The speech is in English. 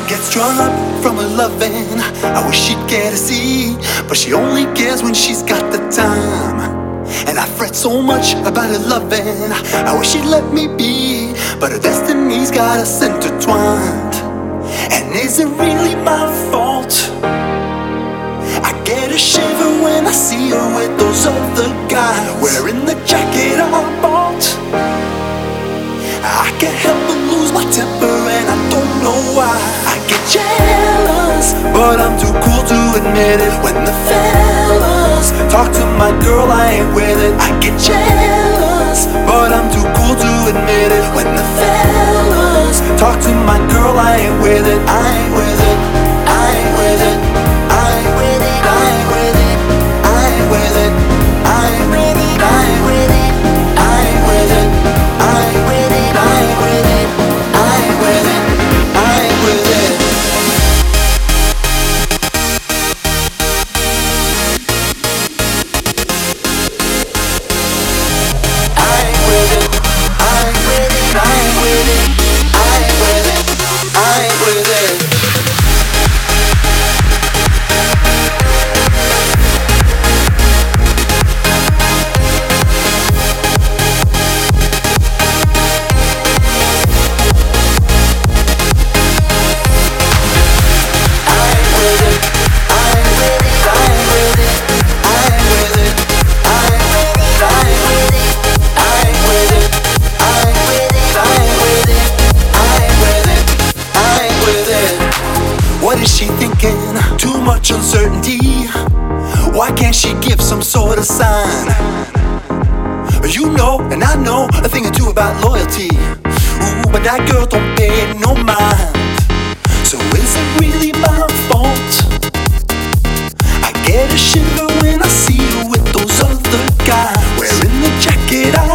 Get strung up from her loving. I wish she'd get to see, but she only cares when she's got the time. And I fret so much about her loving. I wish she'd let me be, but her destiny's got us intertwined. And is it really my fault? I get a shiver when I see her with those other guys, wearing the jacket I bought. I can't help but lose my temper and I don't know why. I get jealous, but I'm too cool to admit it. When the fellas talk to my girl, I ain't with it. I get jealous, but I'm too cool to admit it. When the fellas talk to my girl, I ain't with it. I ain't with it. I ain't with it. I ain't with it. I ain't with it. I ain't with it. I ain't with it. I ain't with it. I ain't with it. I ain't with it. I ain't with it. I ain't with it. I ain't with it. I ain't with it. I ain't with it. I ain't with it. I ain't with it. I ain't with it. What is she thinking? Too much uncertainty. Why can't she give some sort of sign? You know, and I know a thing or two about loyalty. Ooh, but that girl don't pay no mind. So is it really my fault? I get a shiver when I see her with those other guys, wearing the jacket I